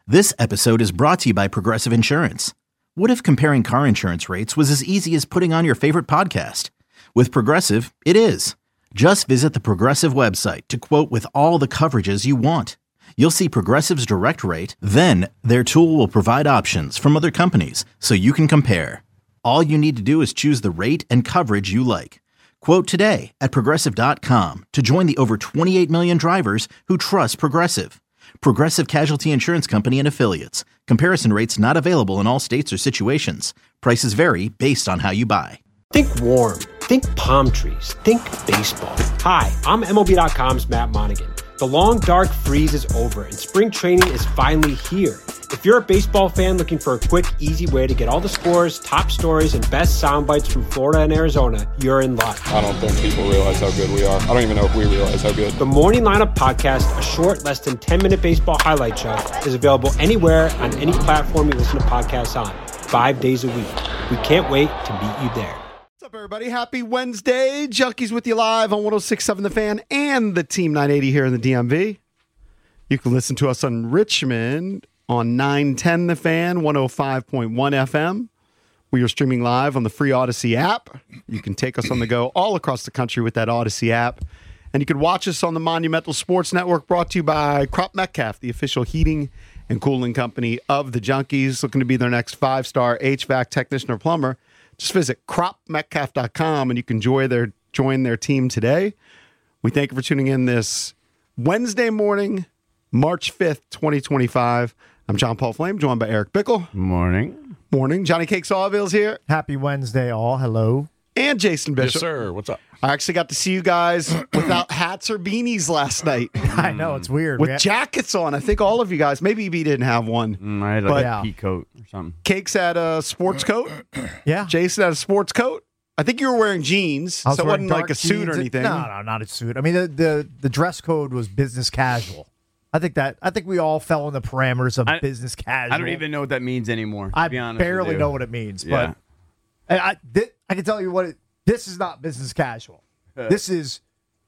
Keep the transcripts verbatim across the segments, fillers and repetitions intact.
This episode is brought to you by Progressive Insurance. What if comparing car insurance rates was as easy as putting on your favorite podcast? With Progressive, it is. Just visit the Progressive website to quote with all the coverages you want. You'll see Progressive's direct rate, then their tool will provide options from other companies so you can compare. All you need to do is choose the rate and coverage you like. Quote today at progressive dot com to join the over twenty-eight million drivers who trust Progressive. Progressive Casualty Insurance Company and Affiliates. Comparison rates not available in all states or situations. Prices vary based on how you buy. Think warm. Think palm trees. Think baseball. Hi, I'm M L B dot com's Matt Monaghan. The long, dark freeze is over, and spring training is finally here. If you're a baseball fan looking for a quick, easy way to get all the scores, top stories, and best sound bites from Florida and Arizona, you're in luck. I don't think people realize how good we are. I don't even know if we realize how good. The Morning Lineup Podcast, a short, less than ten-minute baseball highlight show, is available anywhere on any platform you listen to podcasts on, five days a week. We can't wait to meet you there. What's up, everybody? Happy Wednesday. Junkies with you live on one oh six point seven The Fan and the Team nine eighty here in the D M V. You can listen to us on Richmond on nine ten The Fan, one oh five point one F M. We are streaming live on the free Odyssey app. You can take us on the go all across the country with that Odyssey app. And you can watch us on the Monumental Sports Network, brought to you by Crop Metcalf, the official heating and cooling company of the Junkies. Looking to be their next five-star H V A C technician or plumber. Just visit crop metcalf dot com and you can join their, join their team today. We thank you for tuning in this Wednesday morning, March fifth, twenty twenty-five. I'm John Paul Flame, joined by Eric Bickle. Morning. Morning. Johnny Cake Sawville's here. Happy Wednesday, all. Hello. And Jason Bishop. Yes, sir. What's up? I actually got to see you guys without hats or beanies last night. I know, it's weird. With We had- jackets on. I think all of you guys. Maybe E B didn't have one. Mm, I had But- like Yeah. a pea coat or something. Cake's had a sports coat. Yeah. Jason had a sports coat. I think you were wearing jeans, I was so it wearing wasn't like dark a suit or jeans. anything. No, no, not a suit. I mean, the, the, the dress code was business casual. I think that I think we all fell in the parameters of I- business casual. I don't even know what that means anymore. To I be honest barely with you. know what it means, Yeah. but I, I, thi- I can tell you what it, this is not business casual. This is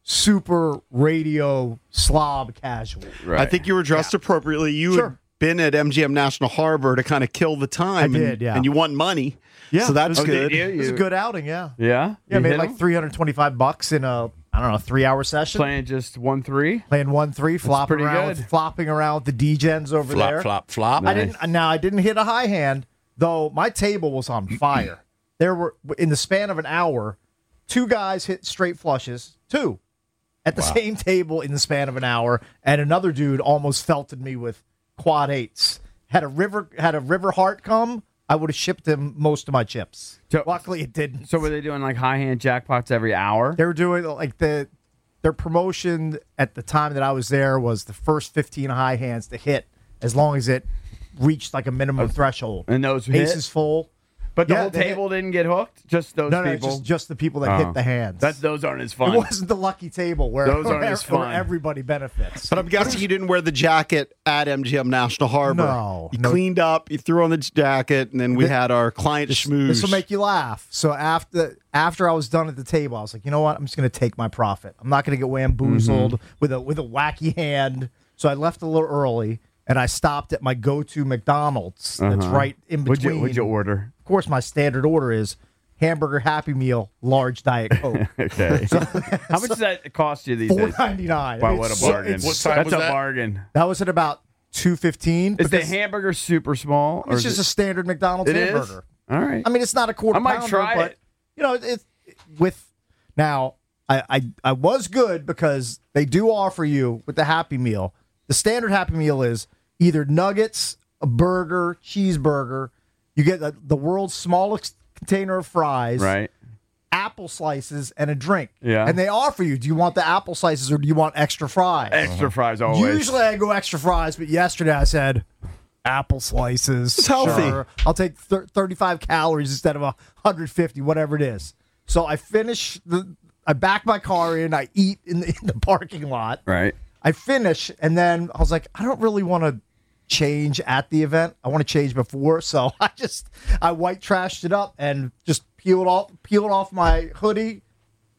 super radio slob casual. Right. I think you were dressed appropriately. You had Sure. been at M G M National Harbor to kind of kill the time. I and, did, yeah. And you won money. Yeah, So that's it was, good. did you? It was a You- good outing, yeah. Yeah. Yeah, I You made hit like 'em? three hundred twenty-five bucks in a I don't know three hour session. Playing just one three. Playing one three, flopping pretty around, good. with, flopping around with the D-gens over Flop, there. flop, flop. I Nice. didn't. Now I didn't hit a high hand, though. My table was on fire. There were in the span of an hour, two guys hit straight flushes, two, at the same table in the span of an hour, and another dude almost felted me with quad eights. Had a river had a river heart come, I would have shipped him most of my chips. So- Luckily, it didn't. So were they doing like high hand jackpots every hour? They were doing like the their promotion at the time that I was there was the first fifteen high hands to hit, as long as it reached like a minimum threshold. And those hit? Aces full. But the Yeah, whole they hit- table didn't get hooked. Just those No, no, people. just just the people that Oh. hit the hands. That those aren't as fun. It wasn't the lucky table where, Those aren't where, as where fun. everybody benefits. But I'm guessing you didn't wear the jacket at M G M National Harbor. No, You no. cleaned up, you threw on the jacket, and then we Th- had our client schmooze. This will make you laugh. So after after I was done at the table, I was like, you know what? I'm just going to take my profit. I'm not going to get wamboozled Mm-hmm. with a with a wacky hand. So I left a little early, and I stopped at my go-to McDonald's. That's Uh-huh. right in What'd between. you, what'd you order? Of course, my standard order is hamburger Happy Meal, large Diet Coke. Okay. How much does that cost you these Four days? ninety nine. Wow, what a bargain. What time That's was a that? bargain. That was at about two fifteen. Is the hamburger super small? Or It's is just it, a standard McDonald's it is? hamburger. All right. I mean, it's not a quarter I might pounder, try but it. you know, it's with now. I, I I was good because they do offer you with the Happy Meal. The standard Happy Meal is either nuggets, a burger, cheeseburger. You get the, the world's smallest container of fries, right. apple slices, and a drink. Yeah. And they offer you, do you want the apple slices or do you want extra fries? Extra fries always. Usually I go extra fries, but yesterday I said apple slices. It's healthy. Sure. I'll take thir- thirty-five calories instead of one hundred fifty, whatever it is. So I finish the. I back my car in. I eat in the, in the parking lot. Right. I finish, and then I was like, I don't really want to change at the event. I want to change before, so I just I white trashed it up and just peeled off peeled off my hoodie,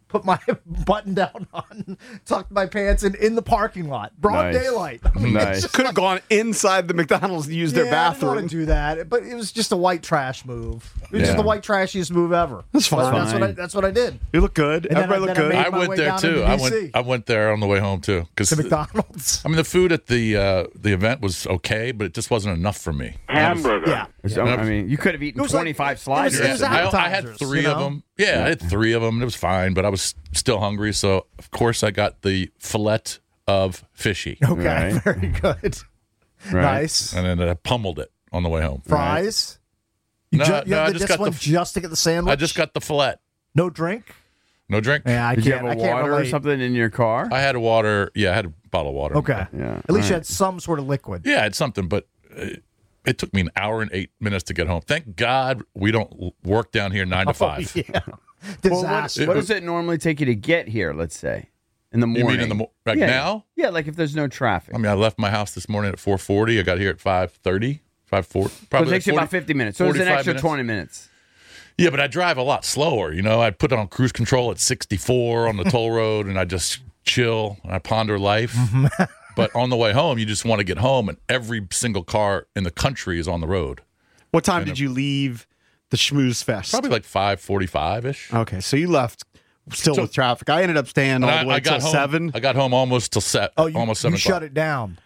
put my button down on, tucked my pants in in the parking lot, broad Nice. daylight. I mean, Nice. it's just Could have gone inside the McDonald's and used yeah, their I didn't bathroom. want to do that, but it was just a white trash move. It was Yeah. just the white trashiest move ever. That's fine. That's what I, that's what I did. You look good. And then Everybody I- look then I good. made I my went way there down too. into I D C. went. I went there on the way home too. Because To McDonald's. I mean, the food at the uh, the event was okay, but it just wasn't enough for me. Hamburger. Yeah. So, I mean, you could have eaten It was like- twenty-five it was- sliders. it was I, I had appetizers, three you of know? them. Yeah, I had three of them. And it was fine, but I was still hungry. So of course I got the fillet of fishy, Okay, Right. very good. Right. Nice. and then I pummeled it on the way home. Fries. You, No, ju- no, you I have just this got one the f- just to get the sandwich. I just got the fillet. no drink. No drink. Yeah, I Did you can't. have a I can't water or relate. something in your car? I had a water. Yeah, I had a bottle of water. Okay. Yeah, At least you all had some sort of liquid. Yeah, I had something, but it, it took me an hour and eight minutes to get home. Thank God we don't l- work down here nine to five. Yeah. Well, what, Disaster. what does it normally take you to get here? Let's say in the You morning. mean in the mo- like yeah. now? Yeah, like if there's no traffic. I mean, I left my house this morning at four forty. I got here at five thirty, five forty. so it Probably takes like you about forty fifty minutes. So it's an forty-five extra minutes. twenty minutes. Yeah, but I drive a lot slower. You know, I put it on cruise control at sixty-four on the toll road, and I just chill and I ponder life. But on the way home, you just want to get home, and every single car in the country is on the road. What time did you leave the Schmooze Fest? Probably like five forty-five ish. Okay, so you left still So- with traffic. I ended up staying all I, the way I got till home. seven. I got home almost till set. Oh, you, almost you seven shut o'clock. it down.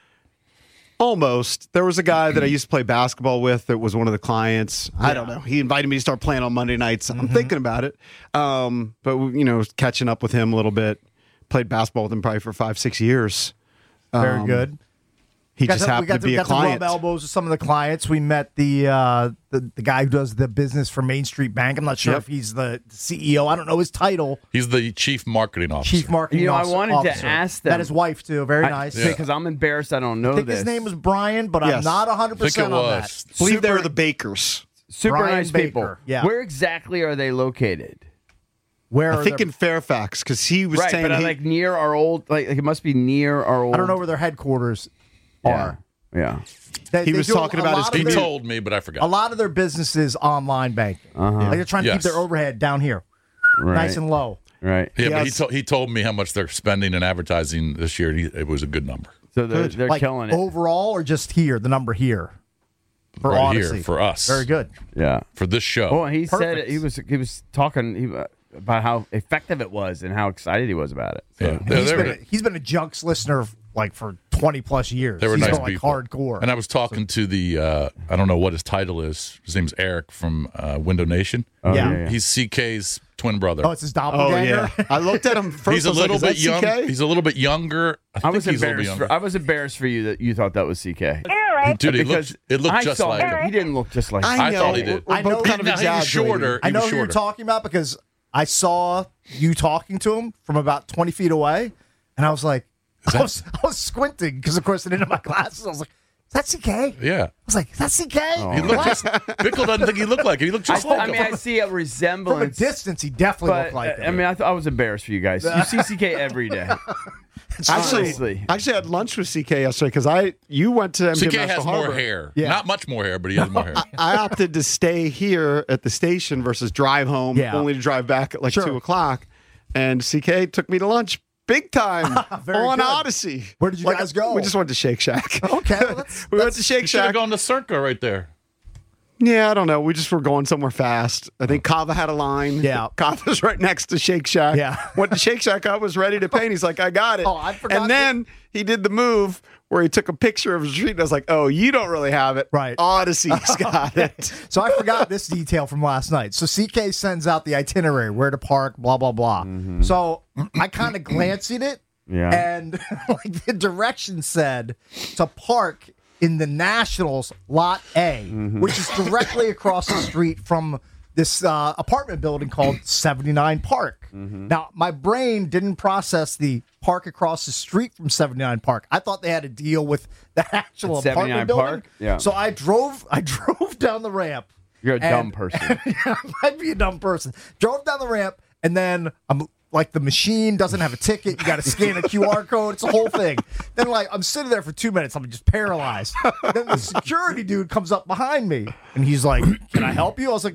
Almost. There was a guy that I used to play basketball with that was one of the clients. I don't know. He invited me to start playing on Monday nights. I'm thinking about it. Um, but, you know, catching up with him a little bit. Played basketball with him probably for five, six years. Very Um, good. He Got just to, we happened got to be got a client. To rub elbows with some of the clients. We met the uh, the the guy who does the business for Main Street Bank. I'm not sure Yep. if he's the C E O. I don't know his title. He's the chief marketing officer. Chief marketing You know, I officer- wanted to officer. ask them- That his wife too. Very nice. Yeah. Because I'm embarrassed. I don't know I think this. his name was Brian, but I'm Yes. not one hundred I think it percent on that. was. I believe they Super- were the Bakers. Super Brian nice Baker, people. yeah. Where exactly are they located? Where I are think their- in Fairfax because he was Right, saying but uh, he- like near our old, like, like it must be near our old. I don't know where their headquarters Yeah. are. Yeah. They- He they was do a- talking a about lot his of He their- told me, but I forgot. A lot of their business is online banking. Uh-huh. Like they're trying to Yes. keep their overhead down here, Right. nice and low. Right. Yeah, but he, has- to- he told me how much they're spending in advertising this year. He, it was a good number So they're, they're Like killing it. overall, or just here, the number here for right Odyssey. here for us. Very good. Yeah. for this show. Oh, and he said Perfect. it, he was he was talking he, uh, about how effective it was and how excited he was about it. So, yeah, And They- he's they been were- a, he's been a Junks listener like for twenty plus years. They were he's nice going, like people. hardcore. And I was talking to the uh, I don't know what his title is. His name's Eric from uh, Window Nation. Oh, Yeah. yeah, yeah. He's C K's twin brother. oh, it's his Oh doppelganger. yeah, I looked at him first. he's I a was like, little "Is that bit young. C K?" He's a little bit younger. I, I think was he's a little bit embarrassed. younger. For, I was embarrassed for you that you thought that was C K. Dude, it Because looked it looked I just saw like him. him. He didn't look just like. I I know. thought he did. We're I both know. kind of Now, he was exaggerating. shorter. I He know was who you're shorter. talking about because I saw you talking to him from about twenty feet away, and I was like, I that- was, I was squinting because of course I didn't have my glasses. I was like, is that C K? Yeah. I was like, is that C K? He looked just. Bickle doesn't think he looked like it. He looked I, just like I mean, him. I see a From a resemblance. distance, he definitely But looked like uh, him. I mean, I, th- I was embarrassed for you guys. You see C K every day. Actually, Honestly. actually, I had lunch with C K yesterday because I you went to M G M C K National has more Harbor. hair. Yeah. Not much more hair, but he has more hair. I opted to stay here at the station versus drive home, Yeah. only to drive back at like Sure. two o'clock. And C K took me to lunch big time Very on good. Odyssey. Where did you Like, guys go? We just went to Shake Shack. Okay, well, that's- we went that's- to Shake You should have Shack. gone to Circa right there. Yeah, I don't know. We just were going somewhere fast. I think Kava had a line. Yeah. Kava's right next to Shake Shack. Yeah. Went to Shake Shack. I was ready to pay. And he's like, I got it. Oh, I forgot And then he did the move where he took a picture of his street. And I was like, oh, you don't really have it. Right. Odyssey's got it. So I forgot this detail from last night. So C K sends out the itinerary, where to park, blah, blah, blah. So I kind of glanced at it, Yeah. and like the direction said to park in the Nationals Lot A, which is directly across the street from this uh, apartment building called seventy-nine Park. Now, my brain didn't process the park across the street from seventy-nine Park. I thought they had to deal with the actual At seventy-nine apartment building. Park? Yeah. So I drove. I drove down the ramp. You're a and- dumb person. I might be a dumb person. Drove down the ramp, and then I'm like, the machine doesn't have a ticket. You got to scan a Q R code. It's a whole thing. Then, like, I'm sitting there for two minutes. I'm just paralyzed. Then the security dude comes up behind me, and he's like, "Can I help you?" I was like, Yeah.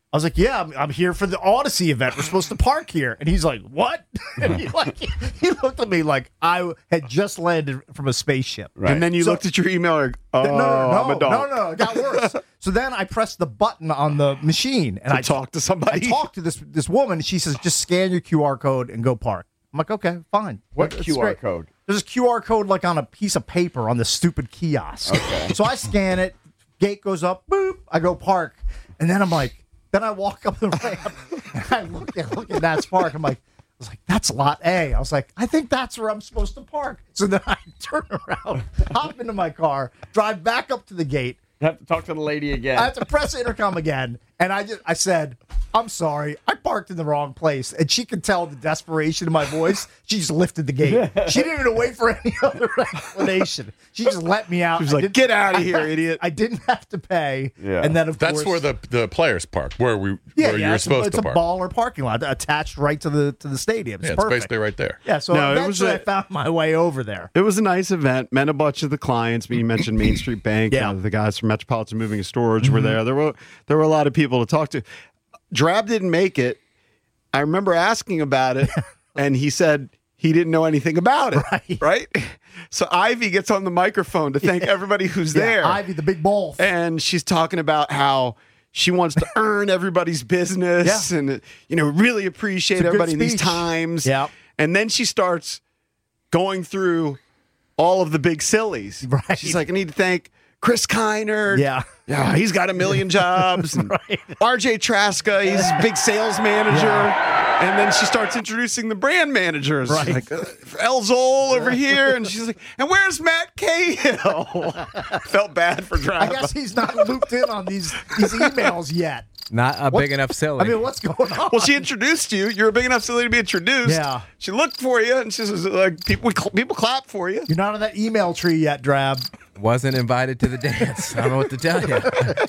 I was like, yeah, I'm, I'm here for the Odyssey event. We're supposed to park here. And he's like, what? And he, like, he looked at me like I had just landed from a spaceship. Right. And then you So- looked at your email like, oh, no, no, I'm no, a dog. no, no, it got worse. So then I pressed the button on the machine and To I talk to I somebody. talked to this this woman. She says, just scan your Q R code and go park. I'm like, okay, fine. What That's Q R great. code? There's a Q R code like on a piece of paper on the stupid kiosk. Okay. So I scan it, gate goes up, boop, I go park. And then I'm like, then I walk up the ramp and I look at look at Nats Park. I'm like, I was like, that's lot A. I was like, I think that's where I'm supposed to park. So then I turn around, hop into my car, drive back up to the gate. You have to talk to the lady again. I have to press the intercom again, and I just I said, I'm sorry, I parked in the wrong place. And she could tell the desperation in my voice. She just lifted the gate. She didn't even wait for any other explanation. She just let me out. She was I like, didn't- get out of here, idiot. I didn't have to pay. Yeah. And then of That's course where the the players park, where we yeah, where yeah, you're it's supposed a, it's to a park. baller parking lot attached right to the to the stadium. It's yeah, it's perfect. basically right there. Yeah, so No, it was eventually a- I found my way over there. It was a nice event. Met a bunch of the clients. You mentioned Main Street Bank. Yeah. uh, the guys from Metropolitan Moving and Storage were there. There were there were a lot of people to talk to. Drab didn't make it. I remember asking about it, and he said he didn't know anything about it. Right. Right? So Ivy gets on the microphone to thank everybody who's Yeah, there. Ivy, the big ball. And she's talking about how she wants to earn everybody's business Yeah. and, you know, really appreciate It's a good everybody in these speech. times. Yep. And then she starts going through all of the big sillies. Right. She's like, I need to thank Chris Kiner. Yeah. Yeah, he's got a million jobs. And R J Traska, he's a big sales manager. And then she starts introducing the brand managers. She's Right. like, uh, El Zol over here. And she's like, and where's Matt Cahill? Felt bad for I driving. guess he's not looped in on these these emails yet. Not a big enough silly. I mean, what's going on? Well, she introduced you. You're a big enough silly to be introduced. Yeah. She looked for you, and she says, like, people, we cl- people clap for you. You're not on that email tree yet, Drab. Wasn't invited to the dance. I don't know what to tell you.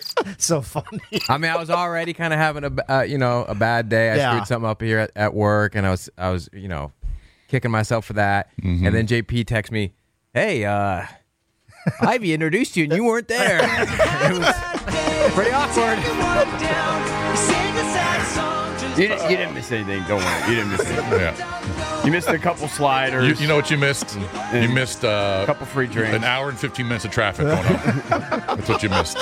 So funny. I mean, I was already kind of having a b- uh, you know a bad day. I Yeah. screwed something up here at, at work, and I was I was you know kicking myself for that. And then J P texts me, "Hey, uh, Ivy introduced you, and you weren't there." It was pretty awkward. You, di- you didn't miss anything. Don't worry. You didn't miss anything. Yeah. You missed a couple sliders. You, you know what you missed? You missed uh, a couple free drinks. an hour and fifteen minutes of traffic going on. That's what you missed.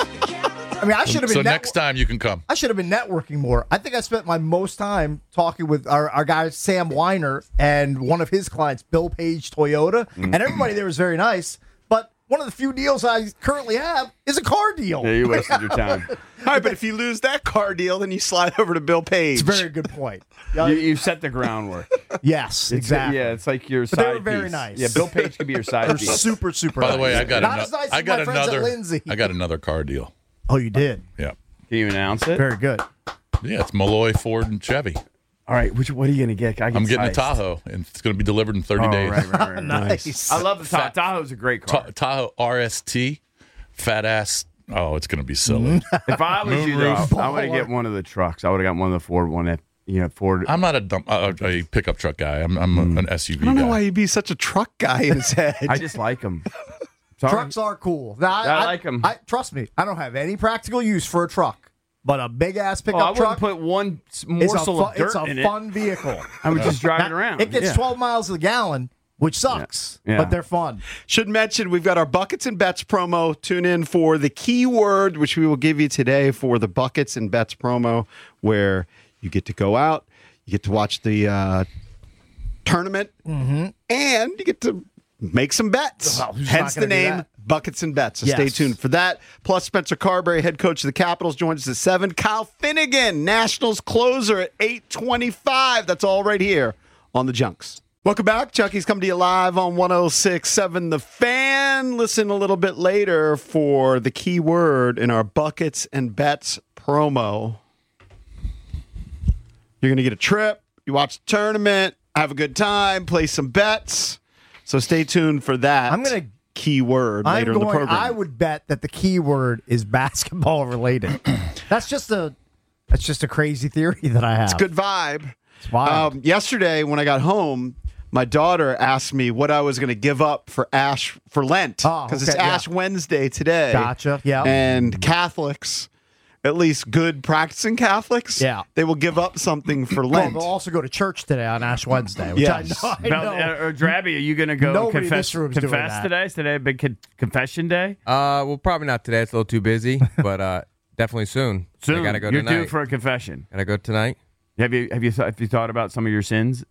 I mean, I should have been. So net- next time you can come. I should have been networking more. I think I spent my most time talking with our, our guy Sam Weiner and one of his clients, Bill Page Toyota, and everybody there was very nice. But one of the few deals I currently have is a car deal. Yeah, you wasted your time. All right, but if you lose that car deal, then you slide over to Bill Page. It's a very good point. You, you set the groundwork. Yes, It's- exactly. Yeah, it's like your But side they were very piece. nice. Yeah, Bill Page could be your side They're piece. super, super. By the way, nice. I got Not ano- as nice I as got my friends at another. Lindsay. I got another car deal. Oh, you did. Yeah, Can you announce it? Very good. yeah. It's Malloy, Ford, and Chevy. All right, which what are you gonna get? I get I'm getting a sized. Tahoe, and it's going to be delivered in thirty Oh, days. right, right, right. Nice. I love the Tahoe. Tahoe's a great car. Ta- Tahoe R S T, fat ass. Oh, it's going to be silly. If I was you, though, Moonroof. I would have get one of the trucks. I would have got one of the Ford one that you know Ford. I'm not a dump, uh, a pickup truck guy. I'm, I'm a- an S U V I don't guy. know why he'd be such a truck guy in his head. I just like them. Trucks are cool. Now, I like 'em. I, trust me, I don't have any practical use for a truck, but a big ass Oh, pickup I wouldn't truck. put one s- it's a, morsel fu- of dirt it's a in fun it. vehicle. I would just drive it Now, around. It gets Yeah. twelve miles to the gallon, which sucks, Yeah. but they're fun. Should mention we've got our Buckets and Bets promo. Tune in for the keyword, which we will give you today for the Buckets and Bets promo, where you get to go out, you get to watch the uh, tournament, and you get to make some bets. Well, who's Hence not the gonna do name that? Buckets and Bets. So Yes. stay tuned for that. Plus, Spencer Carberry, head coach of the Capitals, joins us at seven. Kyle Finnegan, Nationals closer at eight twenty-five. That's all right here on the Junks. Welcome back. Chucky's coming to you live on one oh six point seven The Fan. Listen a little bit later for the key word in our Buckets and Bets promo. You're going to get a trip. You watch the tournament, have a good time, play some bets. So stay tuned for that. I'm gonna- key word I'm later in the going. program. I would bet that the keyword is basketball related. that's just a that's just a crazy theory that I have. It's a good vibe. It's wild. Um, yesterday, when I got home, my daughter asked me what I was going to give up for Ash for Lent Oh, because okay, it's yeah. Ash Wednesday today. Gotcha, yeah. And Catholics at least good practicing Catholics, Yeah. they will give up something for Well, Lent. they'll also go to church today on Ash Wednesday, which Yes. I know. I Bel- know. uh, or Drabby, are you going to go Nobody in confess, this room's doing confess that. today? Is today a big con- confession day? Uh, well, probably not today. It's a little too busy, but uh, definitely soon. Soon. I gotta go You're tonight. due for a confession. Gotta go tonight. Have you have you th- have you thought about some of your sins?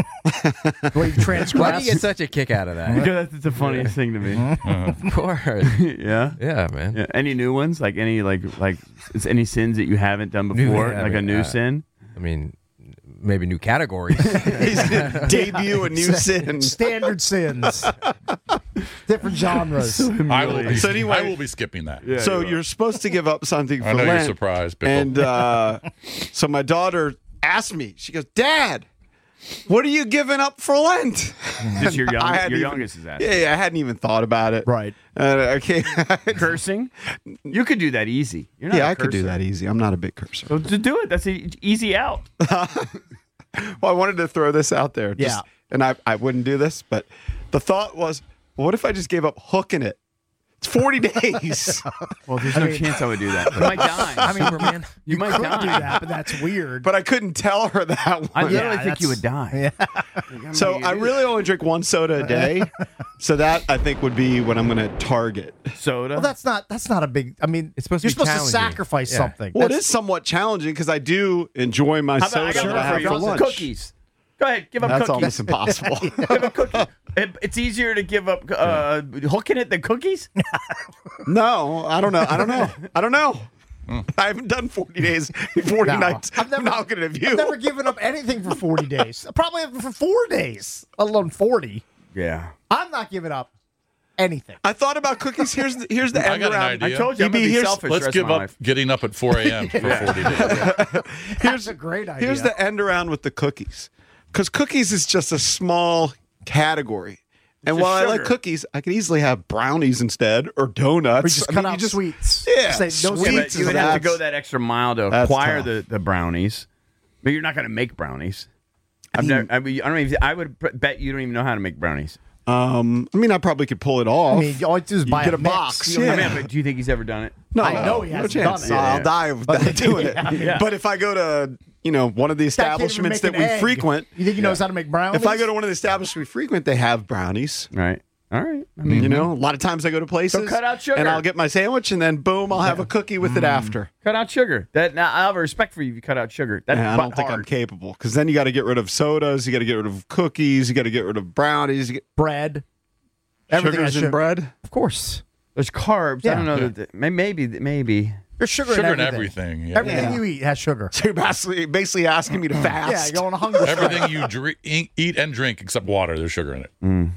Where you transgress. Why do you get such a kick out of that? Because that's the funniest thing to me. Of course. yeah. Yeah, man. Yeah. Any new ones? Like any like like is any sins that you haven't done New- before? I like a mean, new uh, sin? I mean, maybe new categories. He's gonna debut a new sin. Standard sins. Different genres. I will be, So anyway- I will be skipping that. So you're supposed to give up something for I know Lent. you're surprised, Pickle. And uh, so my daughter asked me, she goes, Dad, what are you giving up for Lent? Just your young, I hadn't your even- youngest is asking. Yeah, yeah, I hadn't even thought about it. Right. Uh, okay. Cursing? You could do that easy. You're not yeah, a I could do cursor. that easy. I'm not a big cursor. So to do it, that's an easy out. Well, I wanted to throw this out there. Just, Yeah. And I, I wouldn't do this, but the thought was, well, what if I just gave up hooking it? It's forty days. Well, there's no chance I would do that. You might die. I mean, man, you might could die. do that, but that's weird. But I couldn't tell her that I one. literally Yeah, think you would die. Yeah. So I really only drink one soda a day. So that I think would be what I'm going to target. Soda. Well, that's not that's not a big. I mean, It's supposed to you're be supposed to challenging. sacrifice Yeah. something. Well, it That's- is somewhat challenging because I do enjoy my How about, I soda got that I one have for you. for lunch. Cookies. Go ahead, give up That's cookies. almost impossible. Give up cookies. It- it's easier to give up uh, hooking it than cookies. No, I don't know. I don't know. I don't know. I haven't done forty days, forty No. nights. I've never- I'm not going to view. I've never given up anything for forty days. Probably for four days, let alone forty. Yeah. I'm not giving up anything. I thought about cookies. Here's the, here's the I end got an around. idea. I told you I'm E B, gonna be here's- selfish. Let's the rest give of my up life. getting up at four a.m. for forty days. Here's a great idea. Here's the end around with the cookies, because cookies is just a small category. And just while I like sugar. cookies, I could easily have brownies instead or donuts. We just I cut mean, you out just- sweets. Yeah, Say no sweets Yeah, sweets. but you would is- have to that's- go that extra mile to that's acquire tough. the, the brownies, but you're not going to make brownies. I've never, I, mean, I don't even. I would bet you don't even know how to make brownies. Um, I mean, I probably could pull it off. I mean, all you do is You buy get a, a mix. box, You don't yeah. I have- mean, but do you think he's ever done it? no, I know he no hasn't chance. done it. I'll Yeah. die of that doing it. yeah. But if I go to you know one of the That kid even establishments make that an we egg. frequent, You think he knows how to make brownies? if I go to one of the establishments we frequent, they have brownies. Right. All right. I mean, You know, a lot of times I go to places, So cut out sugar. and I'll get my sandwich, and then boom, I'll have a cookie with it after. cut out sugar. That now I have a respect for you. If you cut out sugar. That's And I don't think I'm hard. capable because then you got to get rid of sodas, you got to get rid of cookies, you got to get rid of brownies, you get bread. Everything sugars has in sugar. bread. Of course. There's carbs. Yeah. I don't know. Yeah. That, may- maybe. Maybe. There's sugar, Sugar in in everything. everything. Yeah. Everything Yeah. you eat has sugar. So you're basically, basically asking me to Yeah, fast. you're going hungry. Everything you drink, eat and drink except water, there's sugar in it.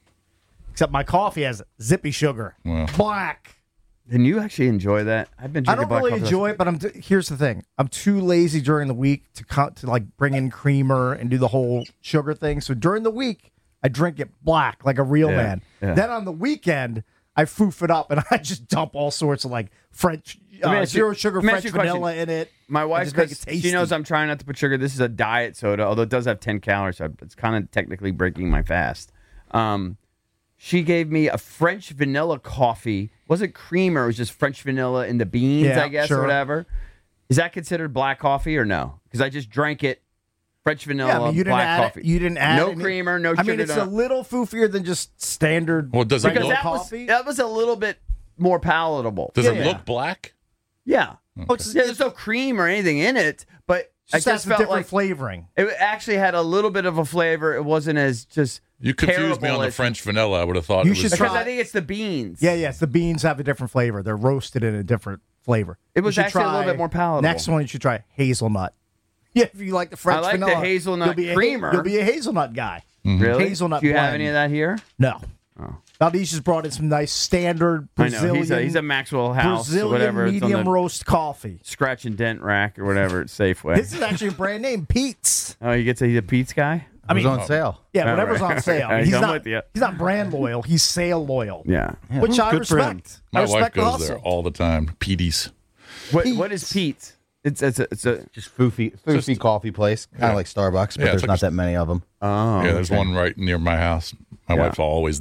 Except my coffee has zippy sugar. Well. Black. Then you actually enjoy that? I've been I drinking don't black really coffee. enjoy it, but I'm. T- here's the thing: I'm too lazy during the week to cut to like bring in creamer and do the whole sugar thing. So during the week, I drink it black like a real Yeah, man. yeah. Then on the weekend, I foof it up and I just dump all sorts of like French Let me uh, ask you- zero sugar let me French ask you a question. vanilla in it. My I wife, just make it she tasty. knows I'm trying not to put sugar. This is a diet soda, although it does have ten calories. So it's kind of technically breaking my fast. Um, she gave me a French vanilla coffee. It wasn't creamer. It was just French vanilla in the beans, Yeah, I guess, sure. or whatever. Is that considered black coffee or no? Because I just drank it, French vanilla, Yeah, I mean, you didn't black add coffee. It, you didn't add no any- creamer, no I sugar. mean, it's no- a little foofier than just standard. Well, does it because look- that was, coffee. that was a little bit more palatable. Does Yeah, it yeah. look black? Yeah. Oh, it's, Yeah, there's no cream or anything in it, but I just just has a felt different like flavoring. it actually had a little bit of a flavor. It wasn't as just You confused me terrible on the as- French vanilla. I would have thought You it was. should because try- I think it's the beans. Yeah, yes, the beans have a different flavor. They're roasted in a different flavor. It You was should actually a little try- bit more palatable. Next one you should try hazelnut. Yeah, if you like the French I like the vanilla, hazelnut you'll be a, creamer. You'll be a hazelnut guy. Really? Hazelnut Do you have blend. any of that here? No. Valdez just brought in some nice standard I know Brazilian, he's a he's a Maxwell House Brazilian or whatever. It's on medium the roast coffee. scratch and dent rack or whatever at Safeway. This is actually a brand name, Pete's. Oh, you get to he's a Pete's guy. I mean, on sale. yeah, Oh, whatever's right. on sale. I'm He's not. with you. He's not brand loyal. He's sale loyal, Yeah. which I Good for him. respect. I My wife respect the goes hustle. there all the time. Petey's. What what is Pete's? It's it's a, it's a Just foofy, foofy Just- coffee place, kind of Yeah. like Starbucks, but Yeah, it's there's like not a- that many of them. oh yeah, there's one right near my house. My Yeah. wife's always there.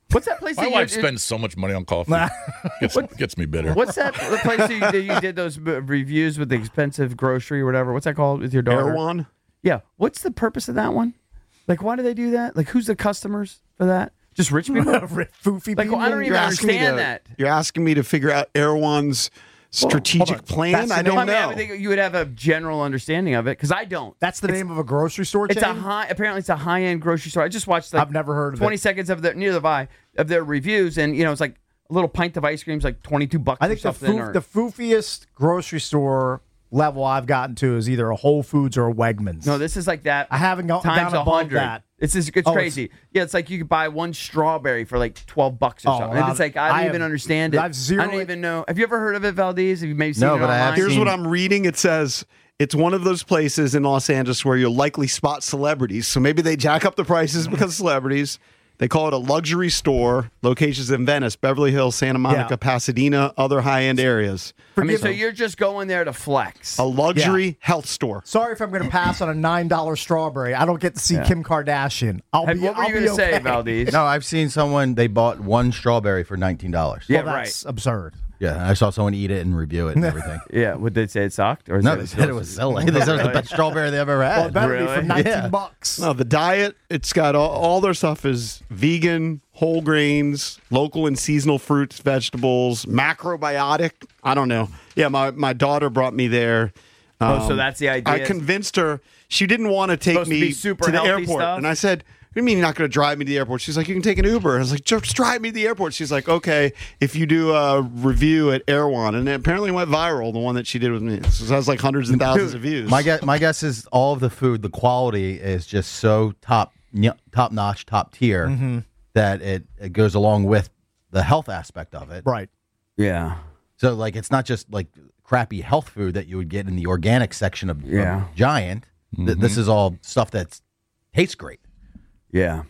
What's that place? My that wife you, spends so much money on coffee. gets, gets me bitter. What's that the place that you, that you did those b- reviews with the expensive grocery or whatever? What's that called with your daughter? Erewhon? Yeah. What's the purpose of that one? Like, why do they do that? Like, who's the customers for that? Just rich people? Foofy Like, well, I don't even asking me understand to- that. You're asking me to figure out Erewhon's strategic on. plan? That's the I name- don't I mean, I know. would think you would have a general understanding of it because I don't. That's the It's- name of a grocery store It's chain? a high. Apparently, it's a high-end grocery store. I just watched like I've never heard of twenty it. seconds of their neither have I of their reviews, and you know it's like a little pint of ice cream is like twenty-two bucks. I think or the, something. foof, or, the foofiest grocery store level I've gotten to is either a Whole Foods or a Wegmans. no, this is like that. I haven't gone times down a above hundred. that. It's just, it's Oh, crazy. yeah, it's like you could buy one strawberry for like twelve bucks or Oh, something. And it's I've- like I don't I even have- understand it. I've zero- I don't even know. Have you ever heard of it, Valdez? Have you maybe seen No, it but I have online? Here's seen- what I'm reading. It says it's one of those places in Los Angeles where you'll likely spot celebrities. So maybe they jack up the prices because of celebrities. They call it a luxury store. Locations in Venice, Beverly Hills, Santa Monica, Yeah. Pasadena, other high-end areas. I mean, so you're just going there to flex. A luxury health store. Sorry if I'm going to pass on a nine dollar strawberry. I don't get to see Kim Kardashian. I'll Hey, be. what were I'll you be going to say, okay. Valdez? No, I've seen someone, they bought one strawberry for nineteen dollars. Yeah, Well, right. that's absurd. Yeah, I saw someone eat it and review it and everything. Yeah, would they say it sucked? Or is No, it they still- said it was silly. They said it was the best strawberry they ever Well, it had. better be for Really? nineteen Yeah. bucks. No, the diet, it's got all, all their stuff is vegan, whole grains, local and seasonal fruits, vegetables, macrobiotic. I don't know. Yeah, my, my daughter brought me there. Oh, so Um, that's the idea. I convinced her. She didn't want to take Supposed to me be super to the healthy airport. stuff? And I said, what do you mean you're not going to drive me to the airport? She's like, you can take an Uber. I was like, just drive me to the airport. She's like, okay, if you do a review at Erewhon. And it apparently went viral, the one that she did with me. So it has like hundreds and thousands of views. My guess, my guess is all of the food, the quality is just so top, top notch, top tier Mm-hmm. that it, it goes along with the health aspect of it. Right. yeah. So like, it's not just like crappy health food that you would get in the organic section of, of Yeah. Giant. Th- This is all stuff that tastes great. Yeah.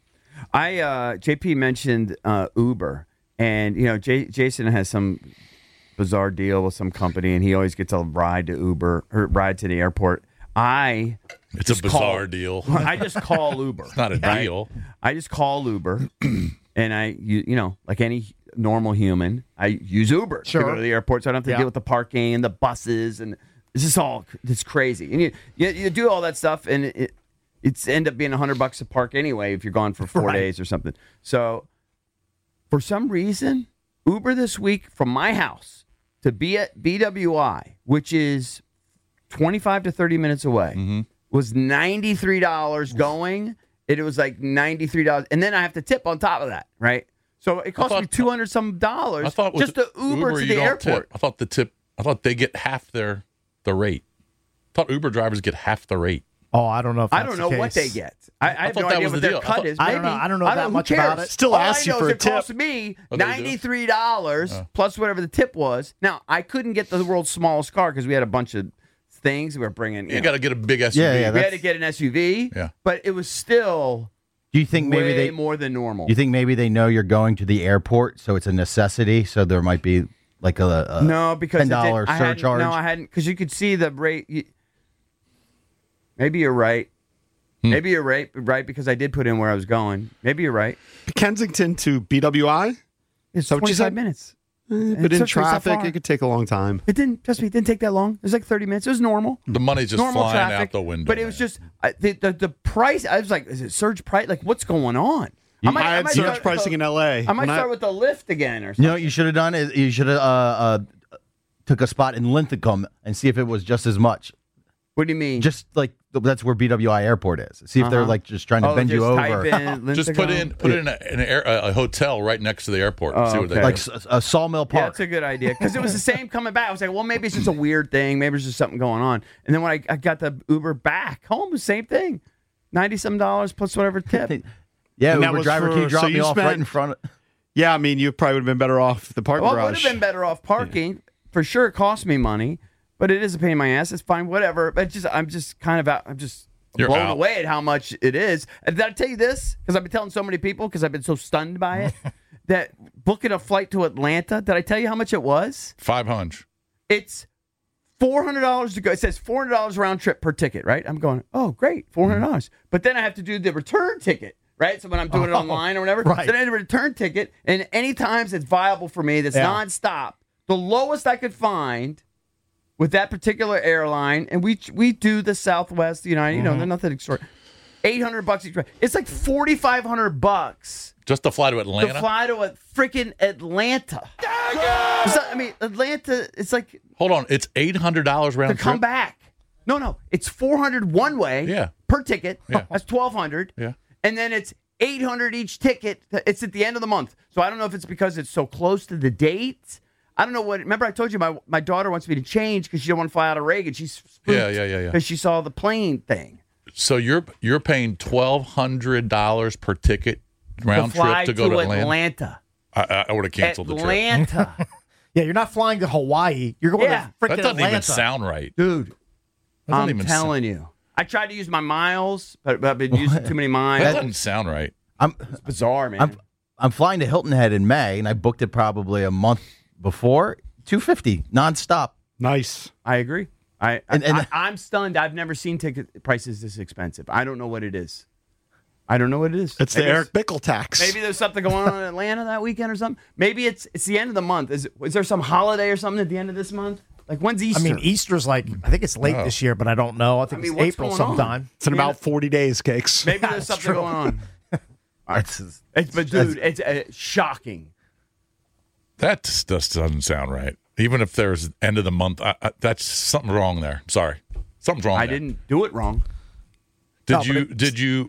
I uh J P mentioned uh Uber, and you know J- Jason has some bizarre deal with some company, and he always gets a ride to Uber or ride to the airport. I It's a just bizarre call- deal. I just call Uber. It's not a right? deal. I just call Uber, and I you, you know like any normal human, I use Uber to Sure. go to the airport, so I don't have to Yeah. deal with the parking and the buses, and it's just all it's crazy. And you you, you do all that stuff, and it. It's end up being a hundred bucks a park anyway if you're gone for four Right. days or something. So, for some reason, Uber this week from my house to be at B W I, which is twenty-five to thirty minutes away, was ninety-three dollars going. And it was like ninety-three dollars, and then I have to tip on top of that, right? So it cost thought- me two hundred some dollars I thought with just to Uber, to you the don't airport. Tip. I thought the tip. I thought they get half their the rate. I thought Uber drivers get half the rate. Oh, I don't know if I that's don't know the what case. they get. I, I have thought no that idea was what the their deal. I cut thought- is. I don't Maybe. know- I don't know that who much cares? about it. Still All asks I you know for is a it tip. cost me Oh, they do? ninety-three dollars plus whatever the tip was. Now, I couldn't get the world's smallest car because we had a bunch of things we were bringing. You You know. got to get a big S U V. Yeah, yeah, we had that's- to get an S U V, Yeah. but it was still Do you think maybe way they more than normal. You think maybe they know you're going to the airport, so it's a necessity? So there might be like a, a no, because ten dollar it did- I hadn't- surcharge. No, I hadn't because you could see the rate. You, maybe you're right. Hmm. Maybe you're right, right? Because I did put in where I was going. Maybe you're right. Kensington to B W I? It's So what you twenty-five said? minutes. But it in took me so traffic, far. it could take a long time. It didn't. Trust me, it didn't take that long. It was like thirty minutes. It was normal. The money's just normal flying traffic, out the window. But it was man. just I, the, the the price. I was like, is it surge price? Like, what's going on? I, had surge start- pricing in L A. I might When start with the lift again or You something. know what you should have done is you should have uh, uh, took a spot in Linthicum and see if it was just as much. What do you mean? Just like that's where B W I Airport is. See if they're Uh-huh. like just trying to oh, bend just you type over. in just put Linthicum? in put in a, in an air, a hotel right next to the airport. And Oh, see what they okay. Like do. s- a Sawmill Yeah, Park. that's a good idea because it was the same coming back. I was like, well, maybe it's just a weird thing. Maybe there's just something going on. And then when I, I got the Uber back home, the same thing, ninety some dollars plus whatever tip. yeah, And that Uber was driver for- can you drop so me you off right spent- in front of. Yeah, I mean, you probably would have been better off the parking Well, it would garage. have been better off parking for sure. It cost me money, but it is a pain in my ass. It's fine, whatever. But just I'm just kind of out. I'm just You're blown out. away at how much it is. And did I tell you this? Because I've been telling so many people because I've been so stunned by it that booking a flight to Atlanta. Did I tell you how much it was? Five hundred. It's four hundred dollars to go. It says four hundred dollars round trip per ticket, right? I'm going, oh, great, four hundred dollars. But then I have to do the return ticket right? So when I'm doing it Oh, online or whatever, right. then I had a return ticket, and any times it's viable for me, that's Yeah. nonstop. The lowest I could find with that particular airline, and we we do the Southwest United, you know, they're nothing extraordinary. eight hundred bucks each way. It's like forty-five hundred bucks Just to fly to Atlanta? to fly to a freaking Atlanta. It's not- I mean, Atlanta, it's like Hold on. It's eight hundred dollars round to come trip? back. No, no, it's four hundred one way Yeah. per ticket. Yeah. That's twelve hundred. Yeah. And then it's eight hundred each ticket. It's at the end of the month. So I don't know if it's because it's so close to the date. I don't know what. Remember, I told you my, my daughter wants me to change because she don't want to fly out of Reagan. She's spooked Yeah, yeah, yeah, yeah. because she saw the plane thing. So you're you're paying twelve hundred dollars per ticket round to fly trip to go to Atlanta. Atlanta? I, I would have canceled the trip. Atlanta. Yeah, you're not flying to Hawaii. You're going Yeah. to freaking That doesn't Atlanta. even sound right. Dude, That doesn't I'm even telling you. I tried to use my miles, but, but I've been using too many That miles. doesn't sound right. I'm It's bizarre, man. I'm I'm flying to Hilton Head in May, and I booked it probably a month before. two fifty nonstop. Nice. I agree. I, And- and- I, I'm stunned. I've never seen ticket prices this expensive. I don't know what it is. I don't know what it is. It's the Maybe Eric Bickle tax. Maybe there's something going on in Atlanta that weekend or something. Maybe it's it's the end of the month. Is is there some holiday or something at the end of this month? Like when's I Easter? mean, Easter's like, I think it's late Oh. this year, but I don't know. I think I mean, it's what's April going on? sometime. It's in about forty days, Cakes. Maybe there's That's something true. going on. That's, It's, but dude, it's uh, shocking. That just doesn't sound right. Even if there's end of the month, I, I, that's something wrong there. Sorry, something's wrong. I there. didn't do it wrong. Did No, but you? it- Did you?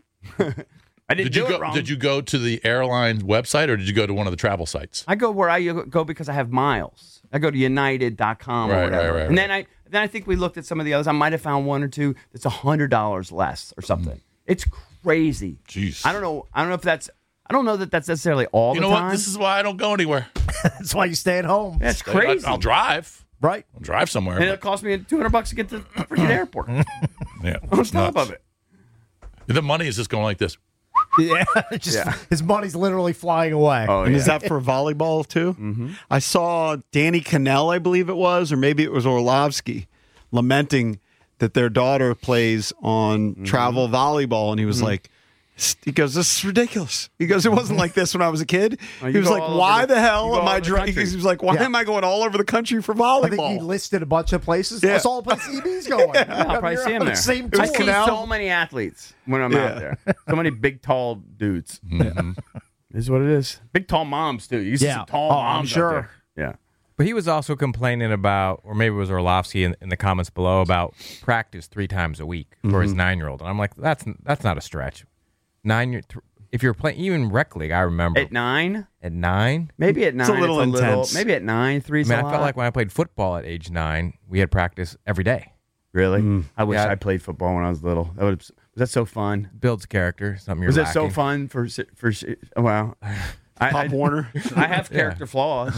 I didn't Did do you it go? wrong. Did you go to the airline website or did you go to one of the travel sites? I go where I go because I have miles. I go to united dot com Right, or whatever. right, right, and then I then I think we looked at some of the others. I might have found one or two that's one hundred dollars less or something. It's crazy. Jeez. I don't know. I don't know if that's I don't know that that's necessarily all You the know time. what? This is why I don't go anywhere. That's why you stay at home. That's crazy. I, will drive. Right? I'll drive somewhere. and it'll cost me two hundred bucks to get to the freaking airport. yeah, On it's top nuts. of it. The money is just going like this. Yeah. Just, His money's literally flying away. Oh, And yeah. is that for volleyball too? Mm-hmm. I saw Danny Cannell, I believe it was, or maybe it was Orlovsky, lamenting that their daughter plays on Mm-hmm. travel volleyball, and he was like, he goes, "This is ridiculous." He goes, "It wasn't like this when I was a kid." Oh, he you was go like, all over "Why the- the, hell you go am all I?" over the Dri-? country. He was like, "Why Yeah. am I going all over the country for I think he volleyball?" listed a bunch of places. Yeah. I saw a place E B's going. Yeah, I'll probably You're see him on the there. Same It I was tour. see Canal? so many athletes when I'm Yeah. out there. So many big, tall dudes. Mm-hmm. This is what it is. Big, tall moms too. You see Yeah. some tall Oh, I'm moms. out sure. there. Yeah. But he was also complaining about, or maybe it was Orlovsky in, in the comments below, about practice three times a week for his nine-year-old. And I'm like, that's that's not a stretch. Nine year, th- if you're playing even rec league, I remember At nine, at nine. maybe at nine, a little intense. Maybe at nine, three. I mean, I felt like when I played football at age nine, we had practice every day. really. I wish Yeah. I played football when I was little. That would. Was that so fun? Builds character, something you're Was it so lacking. fun for for? Wow. I, Pop I, Warner. I have character flaws.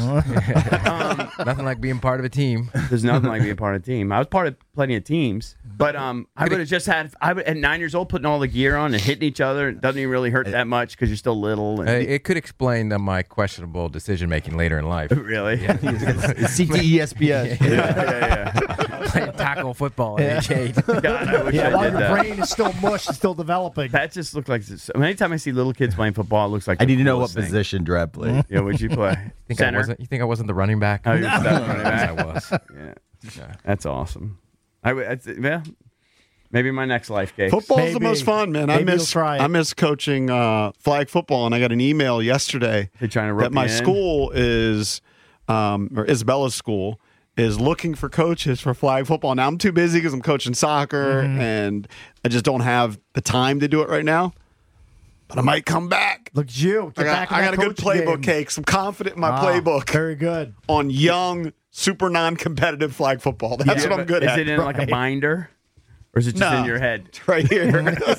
um, Nothing like being part of a team. There's nothing like being part of a team. I was part of plenty of teams, but um, I would have just had. I would, at nine years old, putting all the gear on and hitting each other. It doesn't even really hurt that much because you're still little. And, Uh, it could explain uh, my questionable decision making later in life. really? C T E S P S. yeah, yeah, yeah. Playing tackle football at age eight. God, I wish Yeah, I while did your that. brain is still mush and still developing. That just looked like. This. Anytime I see little kids playing football, it looks like I the need to know what coolest thing. position Drab played. Yeah, what'd you play? Think I Center. wasn't, you think I wasn't the running back? Oh, you're stuck running back. I was. Yeah, that's awesome. I would. I'd say- Yeah, maybe my next life game. Football's the Maybe. most fun, man. I Maybe you'll miss try it. I miss coaching uh, flag football, and I got an email yesterday They're trying to rope that my you in? school is, um, or Isabella's school is looking for coaches for flag football. Now I'm too busy because I'm coaching soccer, Mm-hmm. and I just don't have the time to do it right now. But I might come back. Look at you. Get I got, back in I that got a good coaching playbook, game. Cakes. I'm confident in my Ah, playbook Very good. on young, super non-competitive flag football. That's Yeah, what I'm but good is at. it in like a Right. binder, or is it just No. in your head? It's right here.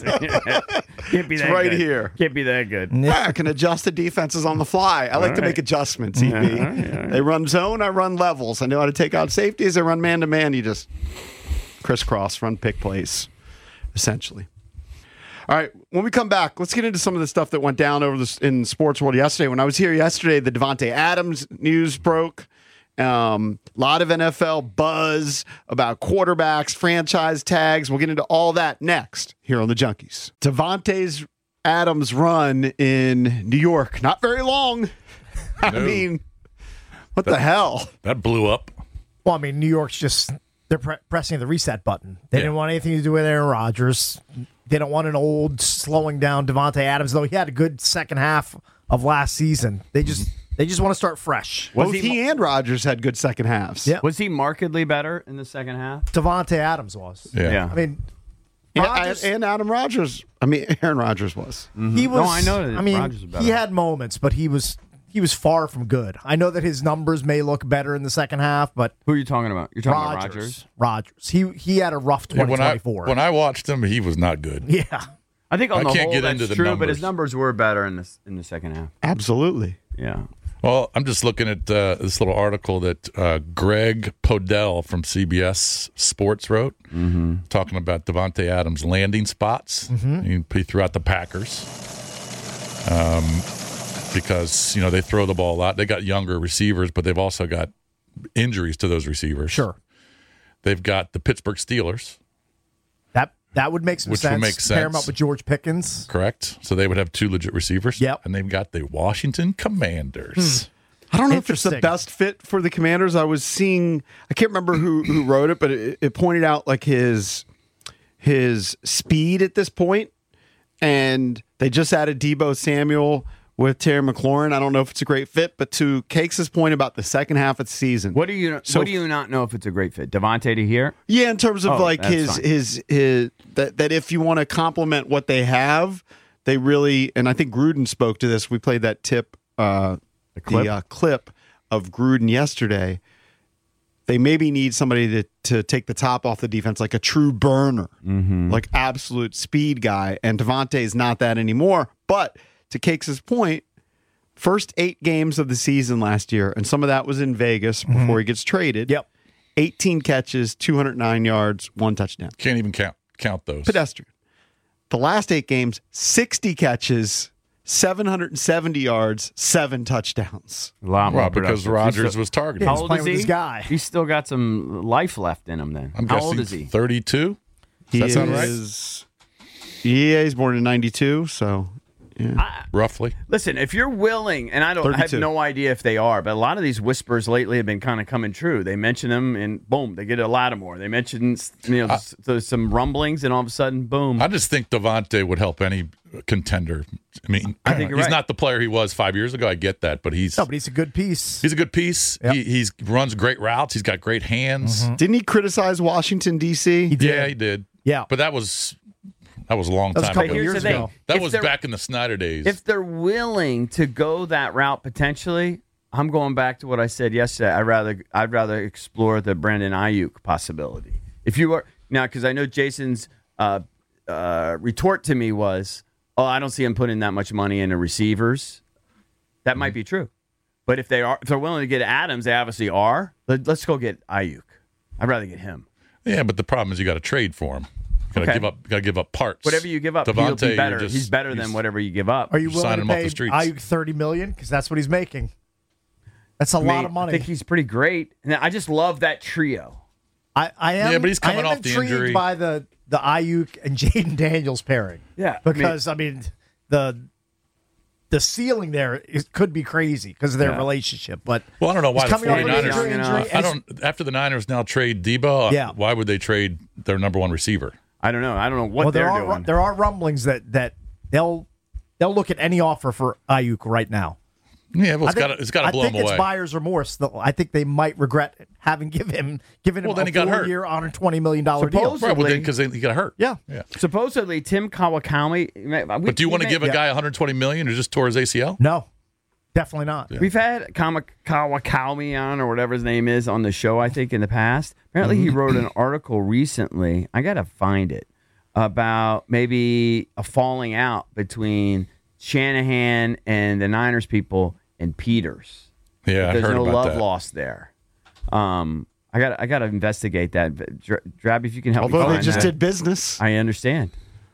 Can't be It's that right good. here. Can't be that good. Yeah, I can adjust the defenses on the fly. I like to right. make adjustments, E B. They run zone, I run levels. I know how to take out safeties. I run man to man. You just crisscross, run pick plays, essentially. All right, when we come back, let's get into some of the stuff that went down over this in sports world yesterday. When I was here yesterday, the Devontae Adams news broke. Um, a lot of N F L buzz about quarterbacks, franchise tags. We'll get into all that next here on the Junkies. Devontae's Adams' run in New York. Not very long. I No. mean, what the hell? That blew up. Well, I mean, New York's just they're pre- pressing the reset button. They Yeah. didn't want anything to do with Aaron Rodgers. They don't want an old, slowing down Devontae Adams, though he had a good second half of last season. They just they just want to start fresh. Both he- he, and Rodgers had good second halves. Yeah. Was he markedly better in the second half? Devontae Adams was. Yeah. Yeah. I mean, And, Rodgers, and Adam Rodgers. I mean, Aaron Rodgers was. he was. No, I know that I mean, Rodgers was better. he had moments, but he was he was far from good. I know that his numbers may look better in the second half, but Who are you talking about? You're talking about Rodgers, Rodgers? Rodgers, he he had a rough Yeah, twenty when I twenty-four. when I watched him, he was not good. yeah. I think on I the can't whole get that's into the true, but his numbers. numbers were better in the in the second half. Absolutely. Yeah. Well, I'm just looking at uh, this little article that uh, Greg Podell from C B S Sports wrote, mm-hmm. talking about Devontae Adams' landing spots. Mm-hmm. He, he threw out the Packers um, because you know they throw the ball a lot. They got younger receivers, but they've also got injuries to those receivers. Sure. They've got the Pittsburgh Steelers, That that would make some Which would sense. make Pair him sense. up with George Pickens. correct? So they would have two legit receivers. Yep. And they've got the Washington Commanders. I don't know if it's the Interesting. best fit for the Commanders. I was seeing, I can't remember who, who wrote it, but it, it pointed out like his his speed at this point, and they just added Deebo Samuel with Terry McLaurin. I don't know if it's a great fit, but to Cakes' point about the second half of the season, What do you So- What do you not know if it's a great fit? Devontae to here? yeah, in terms of Oh, like that's his fine. his his that that if you want to complement what they have, they really, and I think Gruden spoke to this. We played that tip. Uh, the clip? uh, clip of Gruden yesterday. They maybe need somebody to, to take the top off the defense, like a true burner, Mm-hmm. like absolute speed guy. And Devontae is not that anymore. But to Cakes' point, first eight games of the season last year, and some of that was in Vegas before he gets traded. Yep. eighteen catches, two hundred nine yards, one touchdown. Can't even count count those. Pedestrian. The last eight games, sixty catches, seven hundred seventy yards, seven touchdowns. A lot more Well, because productive. Rodgers He's still- was targeted. How He's old playing is with he? his guy. He's still got some life left in him. Then I'm how guessing old is he? thirty-two. He Does that sound right? is, yeah, he's born in ninety-two, so yeah. Roughly. Listen, if you're willing, and I don't I have thirty-two. no idea if they are, but a lot of these whispers lately have been kind of coming true. They mention them, and boom, they get a Lattimore. They mention you know s- there's some rumblings, and all of a sudden, boom. I just think Devontae would help any contender. I mean, I think you're he's right. not the player he was five years ago. I get that, but he's No, but he's a good piece. he's a good piece. Yep. He he's runs great routes. He's got great hands. Didn't he criticize Washington, D C? Yeah, he did. Yeah. but that was that was a long That was a time couple ago. Here's years the thing. ago. That If was they're- back in the Snyder days. If they're willing to go that route potentially, I'm going back to what I said yesterday. I'd rather I'd rather explore the Brandon Ayuk possibility. If you are now, because I know Jason's uh, uh, retort to me was, "Oh, I don't see him putting that much money into receivers." That might be true, but if they are, if they're willing to get Adams, they obviously are. Let, let's go get Ayuk. I'd rather get him. yeah, but the problem is you got to trade for him. Got to Okay. give up. Got to give up parts. Whatever you give up, he'll Devontae, be you're better. just- he's better than he's- whatever you give up. Are you Sign willing to him off pay the streets. Ayuk thirty million? Because that's what he's making. That's a I lot mean, of money. I think he's pretty great, and I just love that trio. I, I am. Yeah, but he's coming I am off the intrigued injury. by the the Ayuk and Jaden Daniels pairing. Yeah, I mean- because I mean, the the ceiling there is, could be crazy because of their Yeah. relationship. But Well, I don't know why he's the coming off an 49ers. injury, Young injury, enough. I and don't. After the Niners now trade Debo, uh, Yeah. why would they trade their number one receiver? I don't know. I don't know what well, they're there are doing. there are rumblings that that they'll they'll look at any offer for Ayuk right now. Yeah, well, I it's think- got to it's got to I blow think him it's away. buyer's remorse. Though I think they might regret having given him given him Well, then a he got hurt. four-year, one hundred twenty million dollar deal. Suppose- Right, well, then Supposedly- because he got hurt. Yeah. yeah. Supposedly, Tim Kawakami. But do you want to give a yeah. guy one hundred twenty million who just tore his A C L? No, definitely not. We've had Kama- Kawakami on, or whatever his name is, on the show, I think, in the past. Apparently, he wrote an article recently. I got to find it. About maybe a falling out between Shanahan and the Niners people and Peters. Yeah, I There's heard no about love that. lost there. Um, I got I got to investigate that. Dra- Drab, if you can help me Although they find just that. did business. I understand.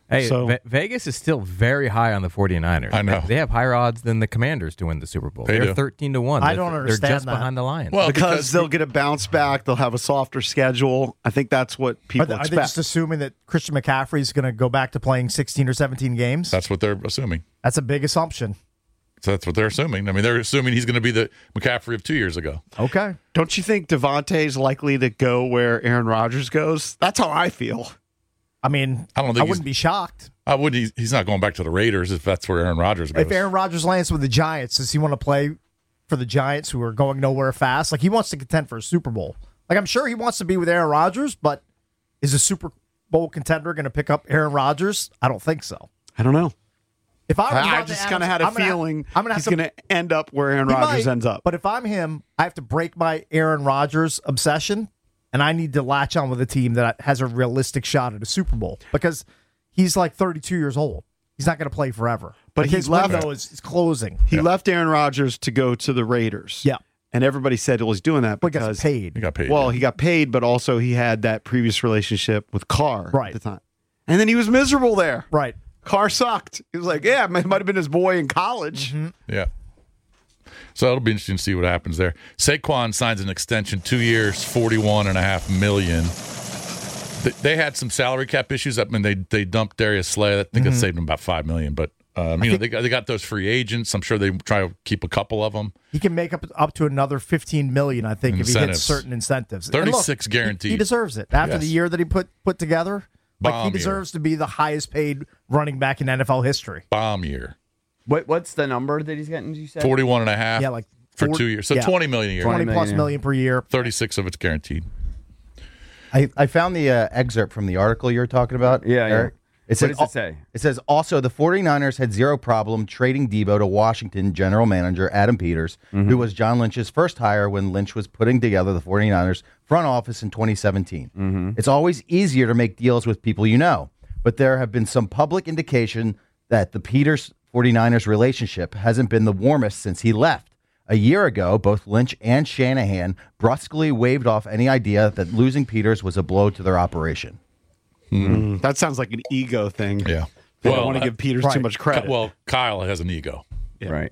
Hey, So- Ve- Vegas is still very high on the 49ers. I know. They, they have higher odds than the Commanders to win the Super Bowl. They They're do. thirteen to one. I They're- don't They're understand just that. behind the Lions. Well, because, because they'll get a bounce back. They'll have a softer schedule. I think that's what Are people they, are they expect. just assuming that Christian McCaffrey is going to go back to playing sixteen or seventeen games? that's what they're assuming. That's a big assumption. So that's what they're assuming. I mean, they're assuming he's going to be the McCaffrey of two years ago. Okay. Don't you think Devontae's likely to go where Aaron Rodgers goes? That's how I feel. I mean, I don't think I he's- wouldn't be shocked. I wouldn't. He's, he's not going back to the Raiders if that's where Aaron Rodgers goes. If Aaron Rodgers lands with the Giants, does he want to play for the Giants who are going nowhere fast? Like, he wants to contend for a Super Bowl. Like, I'm sure he wants to be with Aaron Rodgers, but is a Super Bowl contender going to pick up Aaron Rodgers? I don't think so. I don't know. If I, I, I just kind of had a feeling I'm gonna have he's to- going to end up where Aaron He Rodgers might, ends up. But if I'm him, I have to break my Aaron Rodgers obsession, and I need to latch on with a team that has a realistic shot at a Super Bowl because he's like thirty-two years old. He's not going to play forever. But Like, he his left- window is, is closing. He left Aaron Rodgers to go to the Raiders. Yeah. And everybody said, well, he's doing that But he because gets paid. he got paid. Well, yeah. he got paid, but also he had that previous relationship with Carr Right. at the time. And then he was miserable there. Right. Carr sucked. He was like, yeah, it might have been his boy in college. Mm-hmm. Yeah. So it'll be interesting to see what happens there. Saquon signs an extension, two years, forty-one and a half million. They, they had some salary cap issues. I mean, they they dumped Darius Slay. I think it saved them about five million. But um, you know, they got they got those free agents. I'm sure they try to keep a couple of them. He can make up up to another fifteen million, I think, if he hits Incentives. certain incentives. And look, thirty-six he- guaranteed. He deserves it after Yes. the year that he put put together. Like, Bomb he year. deserves to be the highest paid running back in N F L history. Bomb year, What, what's the number that he's getting, you said? forty-one and a half. Yeah, like for four- two years. So yeah. twenty million a year. twenty plus million. million per year. thirty-six of it's guaranteed. I, I found the uh, excerpt from the article you were talking about. Yeah, yeah. Eric. It What says, does it say? It says also the 49ers had zero problem trading Debo to Washington general manager Adam Peters, Mm-hmm. who was John Lynch's first hire when Lynch was putting together the 49ers front office in twenty seventeen. Mm-hmm. It's always easier to make deals with people you know, but there have been some public indication that the Peters 49ers relationship hasn't been the warmest since he left. A year ago, both Lynch and Shanahan brusquely waved off any idea that losing Peters was a blow to their operation. Mm, that sounds like an ego thing. Yeah. They Well, don't want to uh, give Peters too right. much credit. Well, Kyle has an ego. Right.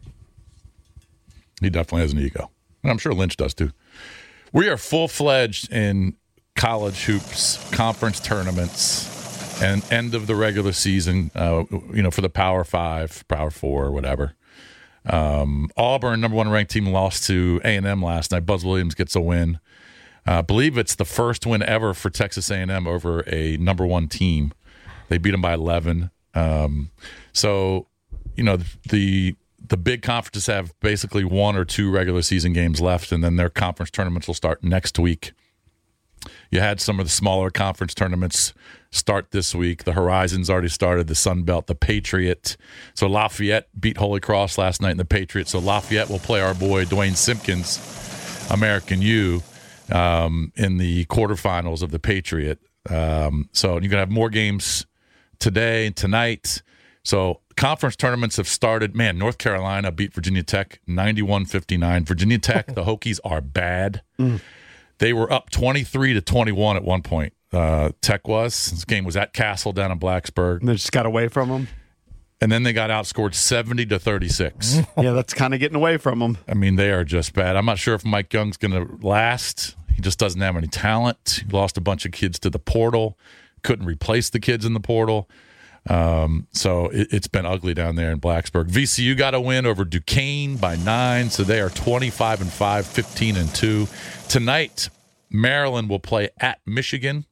He definitely has an ego. And I'm sure Lynch does too. We are full fledged in college hoops, conference tournaments, and end of the regular season, uh, you know, for the Power Five, Power Four, or whatever. Um, Auburn, number one ranked team, lost to A and M last night. Buzz Williams gets a win. Uh, I believe it's the first win ever for Texas A and M over a number one team. They beat them by eleven. Um, so, you know, the the big conferences have basically one or two regular season games left, and then their conference tournaments will start next week. You had some of the smaller conference tournaments start this week. The Horizons already started, the Sun Belt, the Patriot. So Lafayette beat Holy Cross last night in the Patriot. So Lafayette will play our boy Dwayne Simpkins, American U, um, in the quarterfinals of the Patriot. Um, so you're going to have more games today and tonight. So conference tournaments have started. Man, North Carolina beat Virginia Tech ninety-one fifty-nine. Virginia Tech, the Hokies are bad. Mm. They were up twenty-three to twenty-one at one point. Uh, Tech was. This game was at Castle down in Blacksburg. And they just got away from him. And then they got outscored seventy to thirty-six. Yeah, that's kind of getting away from them. I mean, they are just bad. I'm not sure if Mike Young's going to last. He just doesn't have any talent. He lost a bunch of kids to the portal. Couldn't replace the kids in the portal. Um, so it, it's been ugly down there in Blacksburg. V C U got a win over Duquesne by nine, so they are twenty-five and five, fifteen and two. Tonight, Maryland will play at Michigan.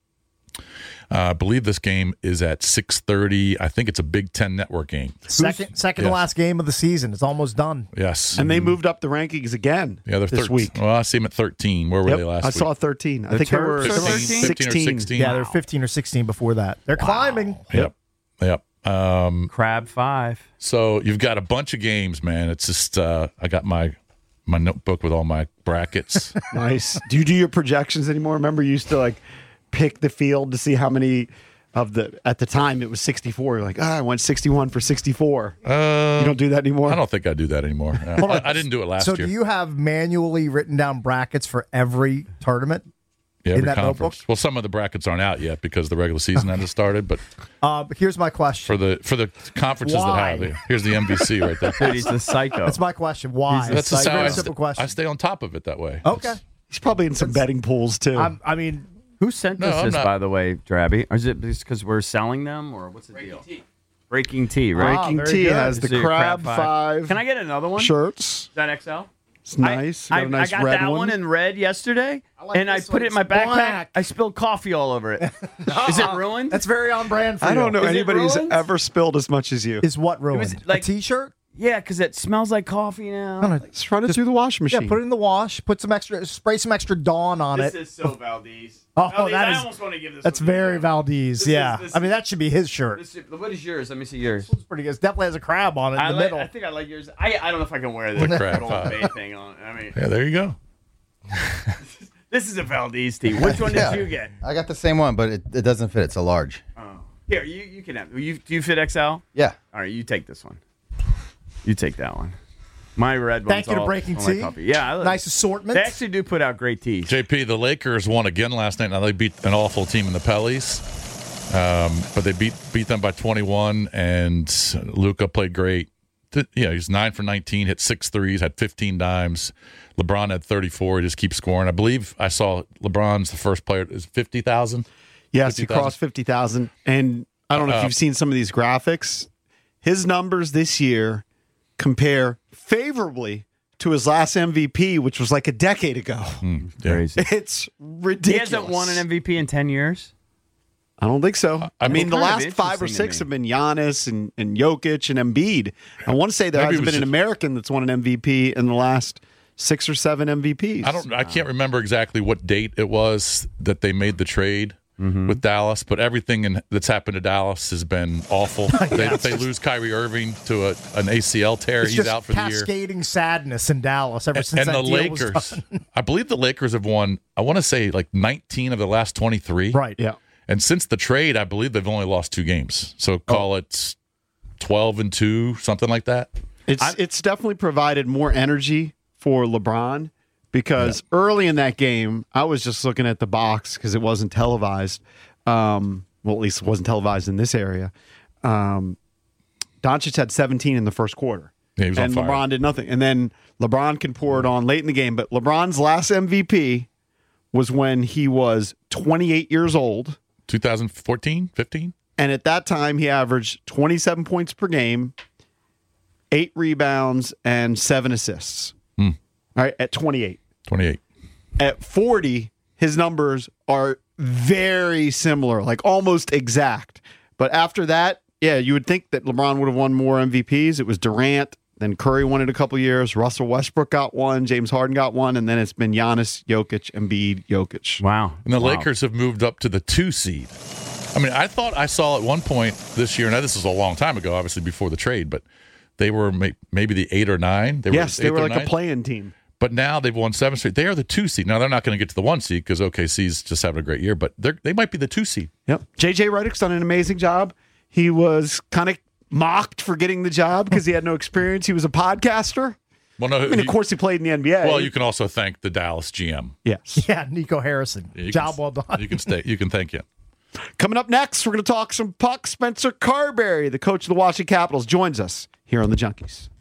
Uh, I believe this game is at six thirty. I think it's a Big Ten Network game. Second, second Yes. to last game of the season. It's almost done. Yes. And they moved up the rankings again yeah, they're this thirteen. week. Well, I see them at thirteen. Where were Yep, they last I week? saw thirteen. I The think they were Terps are fifteen, fifteen or sixteen. Yeah, they're fifteen or sixteen before that. They're climbing. Yep. Yep. Um, Crab five. so you've got a bunch of games, man. It's just uh, I got my my notebook with all my brackets. Nice. Do you do your projections anymore? Remember, you used to like pick the field to see how many of the. At the time, it was sixty-four. You're like, ah, I went sixty-one for sixty-four. Uh, You don't do that anymore. I don't think I do that anymore. Uh, I, I didn't do it last So year. do you have manually written down brackets for every tournament? Yeah, in every that conference. notebook? Well, some of the brackets aren't out yet because the regular season hasn't started. But Uh, but here's my question. for the for the conferences Why? that have it, here's the M V C right there. Dude, he's a psycho. That's my question. Why? That's It's just a how very I, simple st- question. I stay on top of it that way. Okay. He's probably in some betting pools too. I'm, I mean, Who sent No, us I'm this, not- by the way, Drabby? Or is it just because we're selling them, or what's the deal? Breaking Tea, right? Ah, Breaking very Tea good. has the So your Crab, Crab Five, five. Can I get another one? shirts. Is that X L? It's nice. I, got a nice I got red that one. one in red yesterday, like and I this put it in my one. It's backpack. black. I spilled coffee all over it. Is it ruined? that's very on brand for I you. don't know Is it anybody who's ruined? ever spilled as much as you. Is what ruined? was like- a T-shirt? Yeah, because it smells like coffee now. No, no, Just run it through the washing yeah, machine. put it in the wash. Put some extra, spray some extra Dawn on This it. is so Valdez. Oh, Valdez, that I is- almost want to give this. That's one to you. very Valdez. This yeah, is- this I mean is- that should be his shirt. This is- what is yours? Let me see yours. It's pretty good. It definitely has a crab on it in I, the like, middle. I think I like yours. I I don't know if I can wear this The crab little pie. Bay thing on. I mean, Yeah, there you go. this is a Valdez tee. Which one did Yeah. you get? I got the same one, but it, it doesn't fit. It's a large. Oh. Here, you you can have. You do you fit X L? Yeah. All right, you take this one. You take that one. My red one. Thank you to Breaking Tea. Yeah, I, Nice assortment. They actually do put out great teas. J P, the Lakers won again last night. Now they beat an awful team in the Pellies, um, but they beat beat them by twenty-one. And Luka played great. Th- Yeah, he's nine for nineteen, hit six threes, had fifteen dimes. LeBron had thirty-four. He just keeps scoring. I believe I saw LeBron's the first player. Is fifty thousand? Yes, he fifty thousand? crossed fifty thousand. And I don't know if Uh, you've seen some of these graphics. His numbers this year compare favorably to his last M V P, which was like a decade ago. Crazy. It's He ridiculous. hasn't won an M V P in ten years. I don't think so. I mean, It's the kind of last five or interesting to six me. have been Giannis and, and Jokic and Embiid. I want to say there Maybe it hasn't was been an just- American that's won an M V P in the last six or seven M V Ps. I don't. I can't remember exactly what date it was that they made the trade Mm-hmm. with Dallas, but everything in, that's happened to Dallas has been awful. they, they lose Kyrie Irving to a, an A C L tear. it's He's just out for the year. cascading sadness in Dallas ever since And that the deal was Lakers, done. I believe the Lakers have won. I want to say like nineteen of the last twenty-three. Right. Yeah. And since the trade, I believe they've only lost two games. So call it twelve and two, something like that. It's it's definitely provided more energy for LeBron because early in that game, I was just looking at the box because it wasn't televised. Um, well, at least it wasn't televised in this area. Um, Doncic had seventeen in the first quarter. Yeah, he was on and fire. LeBron did nothing. And then LeBron can pour it on late in the game. But LeBron's last M V P was when he was twenty-eight years old. twenty fourteen, fifteen And at that time, he averaged twenty-seven points per game, eight rebounds, and seven assists. Hmm. All right, at twenty-eight. twenty-eight. At forty, his numbers are very similar, like almost exact. But after that, yeah, you would think that LeBron would have won more M V Ps. It was Durant, then Curry won it a couple years, Russell Westbrook got one, James Harden got one, and then it's been Giannis, Jokic, Embiid, Jokic. Wow. And the Wow. Lakers have moved up to the two seed. I mean, I thought I saw at one point this year, now this is a long time ago, obviously before the trade, but they were may, maybe the eight or nine. They Yes, were they eighth were or like a ninth. play-in team. But now they've won seven straight. They are the two seed. Now they're not going to get to the one seed because O K C's just having a great year, but they they might be the two seed. Yep. J J Redick's done an amazing job. He was kind of mocked for getting the job because he had no experience. He was a podcaster. Well, no, I mean, of he- course, he played in the N B A. well, you can also thank the Dallas G M. Yes. Yeah, Nico Harrison. You Job can, well done. You can stay. You can thank him. Coming up next, we're going to talk some puck. Spencer Carberry, the coach of the Washington Capitals, joins us here on the Junkies.